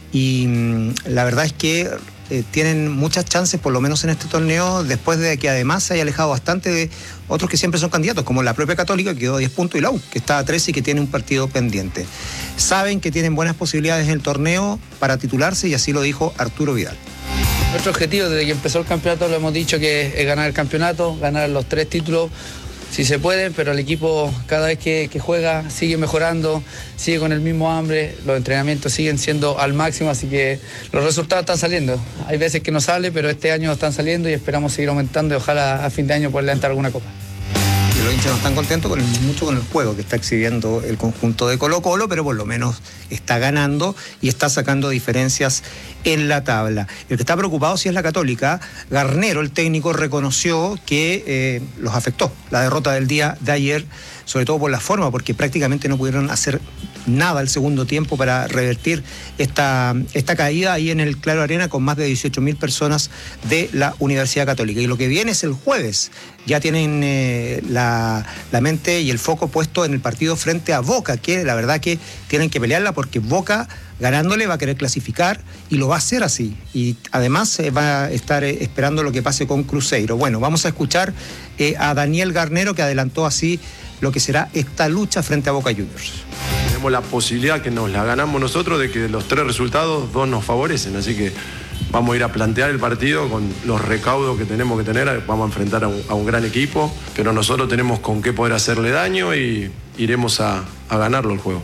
y la verdad es que tienen muchas chances, por lo menos en este torneo, después de que además se haya alejado bastante de otros que siempre son candidatos, como la propia Católica, que quedó a 10 puntos, y la U, que está a 13 y que tiene un partido pendiente. Saben que tienen buenas posibilidades en el torneo para titularse, y así lo dijo Arturo Vidal.
Nuestro objetivo desde que empezó el campeonato, lo hemos dicho, que es ganar el campeonato, ganar los 3 títulos, si se puede, pero el equipo cada vez que juega sigue mejorando, sigue con el mismo hambre, los entrenamientos siguen siendo al máximo, así que los resultados están saliendo. Hay veces que no sale, pero este año están saliendo y esperamos seguir aumentando y ojalá a fin de año poder levantar alguna copa.
Y los hinchas no están contentos mucho con el juego que está exhibiendo el conjunto de Colo-Colo, pero por lo menos está ganando y está sacando diferencias en la tabla. El que está preocupado sí es la Católica. Garnero, el técnico, reconoció que los afectó la derrota del día de ayer, sobre todo por la forma, porque prácticamente no pudieron hacer nada el segundo tiempo para revertir esta caída ahí en el Claro Arena con más de 18.000 personas de la Universidad Católica. Y lo que viene es el jueves. Ya tienen la mente y el foco puesto en el partido frente a Boca, que la verdad que tienen que pelearla porque Boca, ganándole, va a querer clasificar y lo va a hacer así. Y además va a estar esperando lo que pase con Cruzeiro. Bueno, vamos a escuchar a Daniel Garnero, que adelantó así lo que será esta lucha frente a Boca Juniors.
Tenemos la posibilidad que nos la ganamos nosotros de que de los 3 resultados 2 nos favorecen, así que vamos a ir a plantear el partido con los recaudos que tenemos que tener, vamos a enfrentar a un gran equipo, pero nosotros tenemos con qué poder hacerle daño y iremos a ganarlo el juego.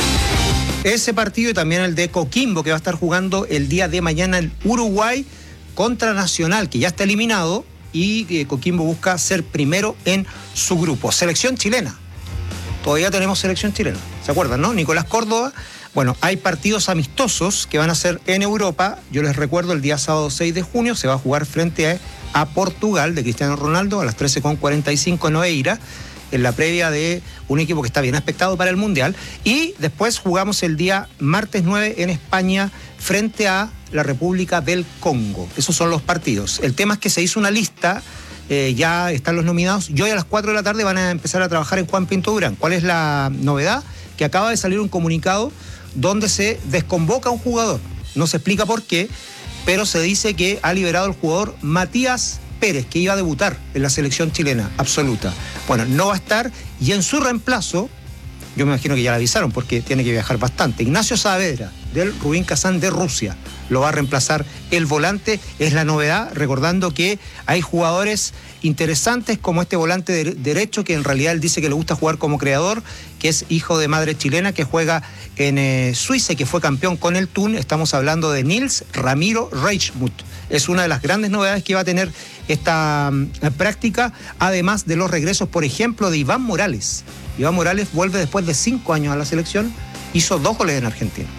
Ese partido y también el de Coquimbo, que va a estar jugando el día de mañana el Uruguay contra Nacional, que ya está eliminado, y Coquimbo busca ser primero en su grupo. Selección chilena. Todavía tenemos selección chilena, ¿se acuerdan, no? Nicolás Córdoba. Bueno, hay partidos amistosos que van a ser en Europa. Yo les recuerdo, el día sábado 6 de junio se va a jugar frente a Portugal de Cristiano Ronaldo a las 13:45 en Oeiras, en la previa de un equipo que está bien expectado para el Mundial. Y después jugamos el día martes 9 en España frente a la República del Congo. Esos son los partidos. El tema es que se hizo una lista, ya están los nominados, y hoy a las 4 de la tarde van a empezar a trabajar en Juan Pinto Durán. ¿Cuál es la novedad? Que acaba de salir un comunicado donde se desconvoca a un jugador. No se explica por qué, pero se dice que ha liberado el jugador Matías Pérez, que iba a debutar en la selección chilena absoluta. Bueno, no va a estar, y en su reemplazo, yo me imagino que ya le avisaron porque tiene que viajar bastante, Ignacio Saavedra, del Rubin Kazán de Rusia, lo va a reemplazar el volante. Es la novedad, recordando que hay jugadores interesantes como este volante derecho, que en realidad él dice que le gusta jugar como creador, que es hijo de madre chilena, que juega en Suiza y que fue campeón con el Thun. Estamos hablando de Nils Ramiro Reichmuth. Es una de las grandes novedades que va a tener esta práctica, además de los regresos, por ejemplo, de Iván Morales. Iván Morales vuelve después de 5 años a la selección, hizo 2 goles en Argentina.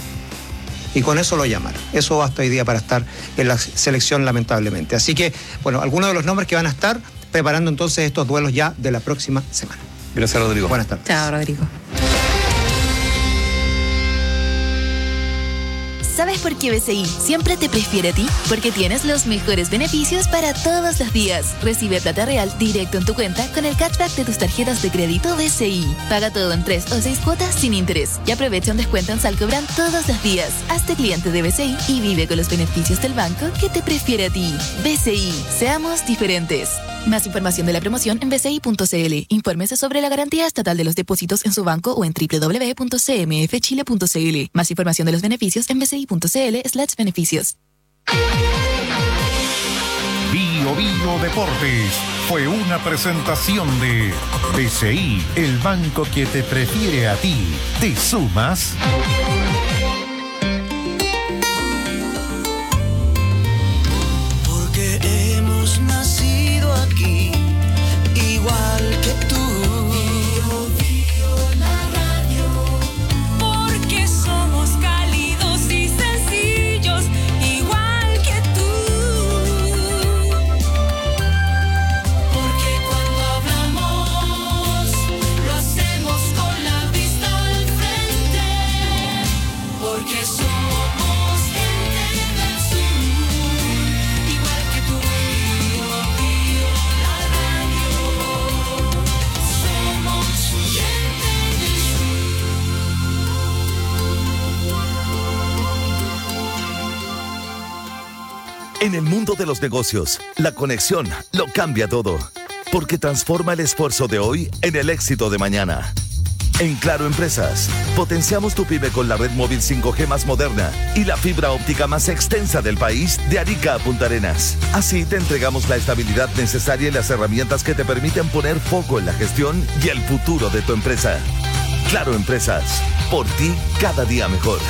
Y con eso lo llamaron. Eso basta hoy día para estar en la selección, lamentablemente. Así que, bueno, algunos de los nombres que van a estar preparando entonces estos duelos ya de la próxima semana.
Gracias, Rodrigo.
Buenas tardes.
Chao, Rodrigo.
¿Sabes por qué BCI siempre te prefiere a ti? Porque tienes los mejores beneficios para todos los días. Recibe plata real directo en tu cuenta con el cashback de tus tarjetas de crédito BCI. Paga todo en 3 o 6 cuotas sin interés y aprovecha un descuento en Salcobran todos los días. Hazte cliente de BCI y vive con los beneficios del banco que te prefiere a ti. BCI, seamos diferentes. Más información de la promoción en bci.cl. Infórmese sobre la garantía estatal de los depósitos en su banco o en www.cmfchile.cl. Más información de los beneficios en bci.cl/beneficios.
Bio Bio Deportes fue una presentación de BCI, el banco que te prefiere a ti. ¿Te sumas?
Porque hemos nacido aquí, igual que tú. Bio Bio la radio. Porque somos cálidos y sencillos, igual que tú. Porque cuando hablamos, lo hacemos con la vista al frente.
En el mundo de los negocios, la conexión lo cambia todo, porque transforma el esfuerzo de hoy en el éxito de mañana. En Claro Empresas, potenciamos tu pyme con la red móvil 5G más moderna y la fibra óptica más extensa del país, de Arica a Punta Arenas. Así te entregamos la estabilidad necesaria y las herramientas que te permiten poner foco en la gestión y el futuro de tu empresa. Claro Empresas, por ti cada día mejor.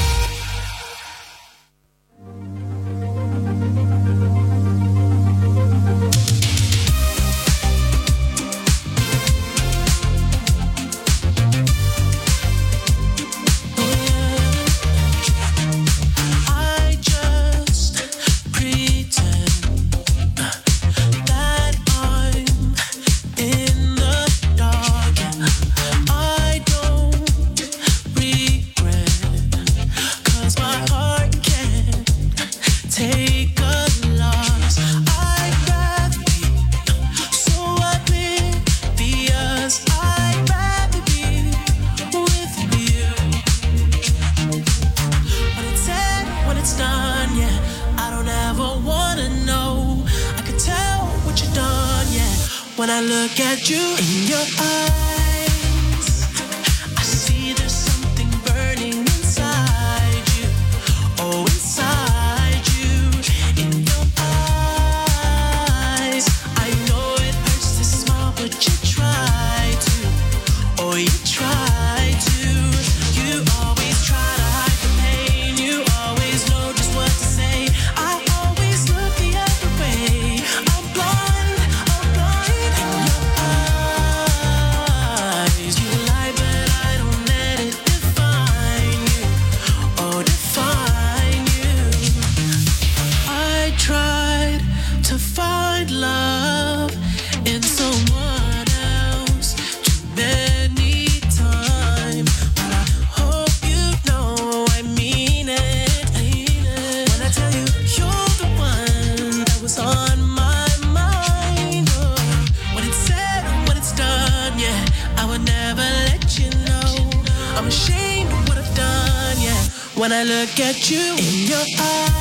When I look at you in your eyes, I see there's something burning inside you. Oh, inside you, in your eyes. I know it hurts to smile, but you try to. Oh, you try to. You always try to hide the pain. You always know just what to say. I always look the other way. I'm blind. Love in someone else too many times, but I hope you know I mean it. When I tell you you're the one that was on my mind, oh, when it's said and when it's done, yeah, I would never let you know. I'm ashamed of what I've done, yeah. When I look at you in your eyes,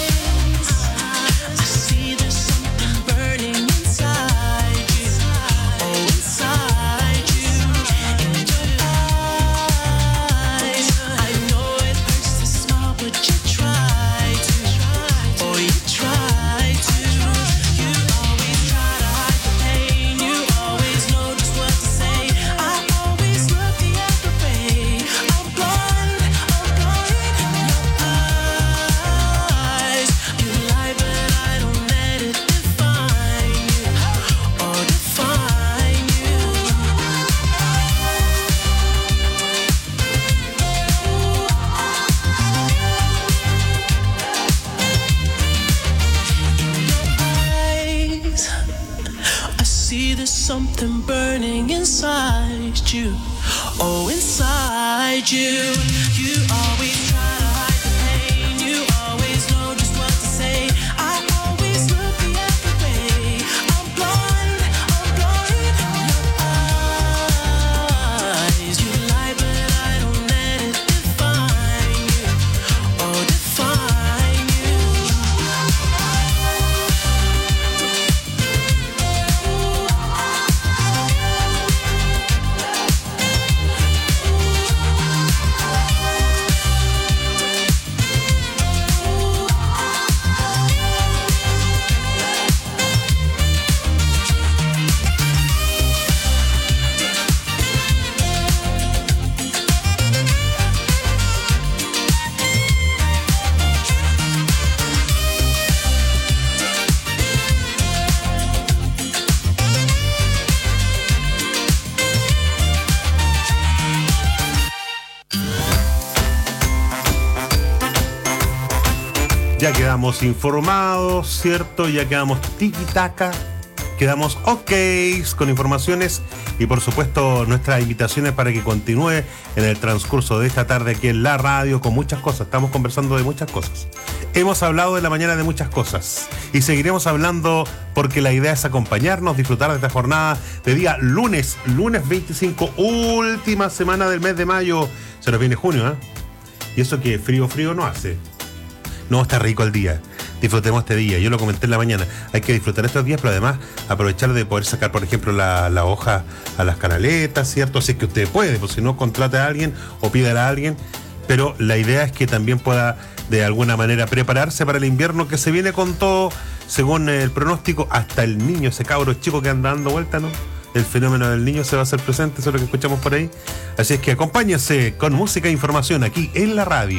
something burning inside you. Oh, inside you. You always try to hide the pain. You always know just what to say. I always look the other way. I'm blind in your eyes. You lie, but I don't let it define you. Oh, define you.
Ya quedamos informados, ¿cierto? Ya quedamos tiki-taka, quedamos ok con informaciones y por supuesto nuestras invitaciones para que continúe en el transcurso de esta tarde aquí en la radio con muchas cosas. Estamos conversando de muchas cosas. Hemos hablado de la mañana de muchas cosas y seguiremos hablando porque la idea es acompañarnos, disfrutar de esta jornada de día lunes 25, última semana del mes de mayo. Se nos viene junio, ¿eh? Y eso que frío no hace. No, está rico el día. disfrutemos este día. Yo lo comenté en la mañana, hay que disfrutar estos días, pero además aprovechar de poder sacar, por ejemplo, la hoja a las canaletas, ¿cierto? Si es que usted puede, pues si no, contrate a alguien o pídale a alguien, pero la idea es que también pueda de alguna manera prepararse para el invierno que se viene con todo, según el pronóstico, hasta el niño, ese cabro chico que anda dando vuelta, ¿no? El fenómeno del niño se va a hacer presente, eso es lo que escuchamos por ahí. Así es que acompáñense con música e información aquí en la radio.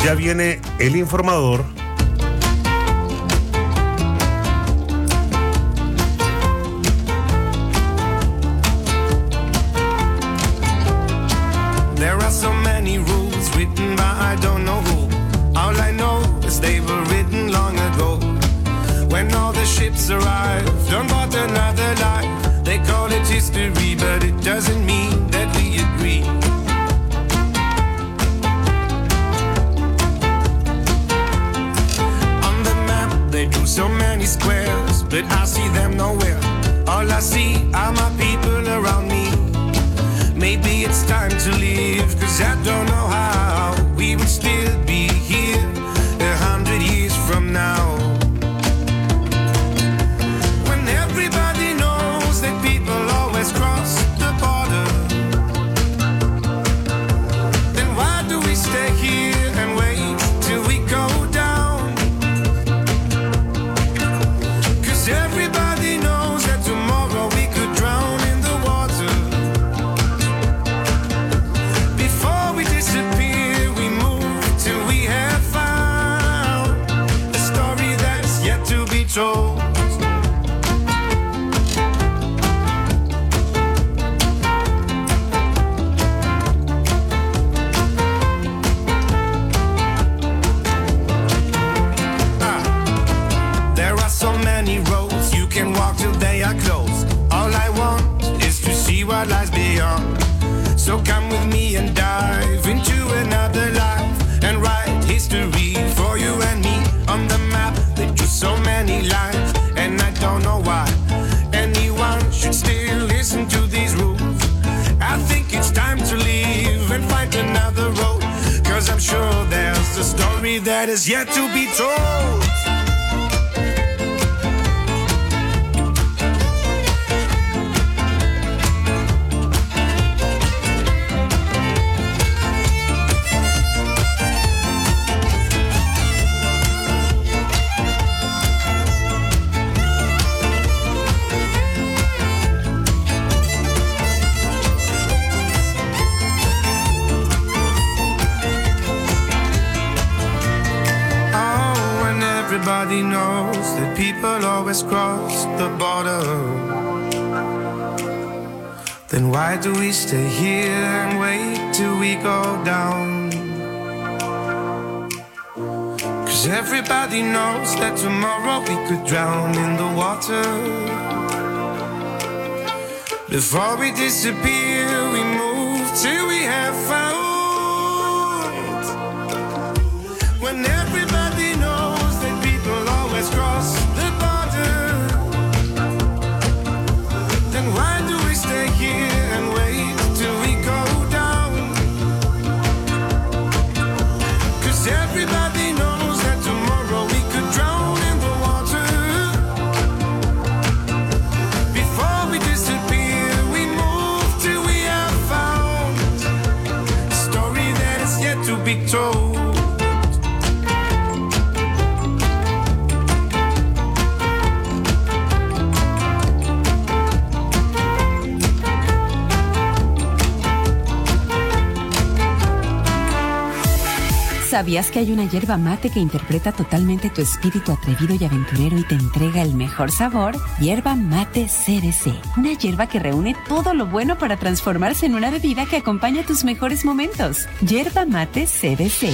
Ya viene el informador.
There are so many rules written by I don't know who. All I know is they were written long ago. When all the ships arrived on board another life, they call it history, but it doesn't mean that we agree. On the map they drew so many squares, but I see them nowhere. All I see are my people around me. Maybe it's time to leave, 'cause I don't know how we would still be here 100 years from now. When everybody knows that people always cross the border, then why do we stay here and wait till we go down? 'Cause everybody knows that tomorrow we could drown in the water. Before we disappear, we move till we have found a story that's yet to be told. There are so many roads you can walk till they are closed. All I want is to see what lies beyond. So come with me and dive into another life and write history for you and me. On the map they drew so many lines, and I don't know why anyone should still listen to these rules. I think it's time to leave and find another road, 'cause I'm sure there's a story that is yet to be told. Everybody knows that people always cross the border. Then why do we stay here and wait till we go down? 'Cause everybody knows that tomorrow we could drown in the water. Before we disappear, we move till we have found. When everybody knows that people always cross the border, then why do we stay here and wait till we go down? 'Cause everybody knows that tomorrow we could drown in the water. Before we disappear, we move till we have found a story that is yet to be told.
¿Sabías que hay una yerba mate que interpreta totalmente tu espíritu atrevido y aventurero y te entrega el mejor sabor? Yerba Mate CBC. Una yerba que reúne todo lo bueno para transformarse en una bebida que acompaña tus mejores momentos. Yerba Mate CBC.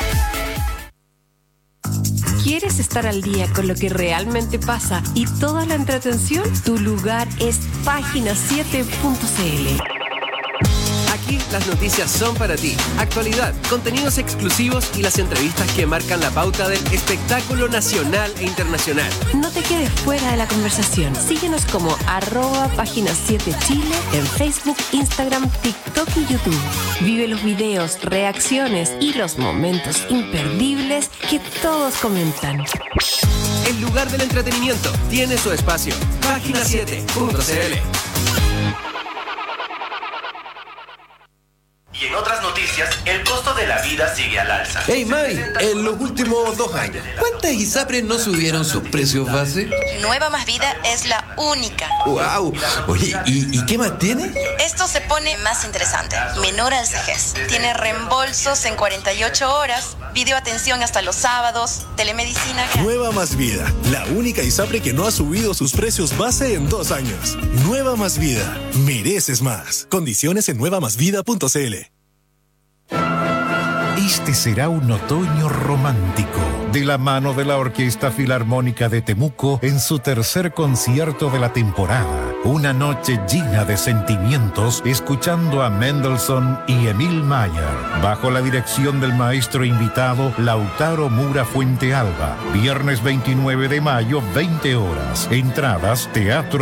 ¿Quieres estar al día con lo que realmente pasa y toda la entretención? Tu lugar es página7.cl.
Aquí las noticias son para ti. Actualidad, contenidos exclusivos y las entrevistas que marcan la pauta del espectáculo nacional e internacional.
No te quedes fuera de la conversación. Síguenos como @página7chile en Facebook, Instagram, TikTok y YouTube. Vive los videos, reacciones y los momentos imperdibles que todos comentan.
El lugar del entretenimiento tiene su espacio. Página7.cl.
Y en otras noticias, el costo de la vida sigue al alza.
Hey Mari, en los últimos 2 años, ¿cuántas ISAPRES no subieron sus precios base?
Nueva Más Vida es la única.
¡Wow! Oye, ¿y qué más tiene?
Esto se pone más interesante. Menor al CGES. Tiene reembolsos en 48 horas, videoatención hasta los sábados, telemedicina.
Nueva Más Vida, la única ISAPRE que no ha subido sus precios base en 2 años. Nueva Más Vida, mereces más. Condiciones en nuevamásvida.cl.
Este será un otoño romántico, de la mano de la Orquesta Filarmónica de Temuco en su tercer concierto de la temporada. Una noche llena de sentimientos, escuchando a Mendelssohn y Emil Mayer, bajo la dirección del maestro invitado Lautaro Mura Fuentealba. Viernes 29 de mayo, 20 horas. Entradas, Teatro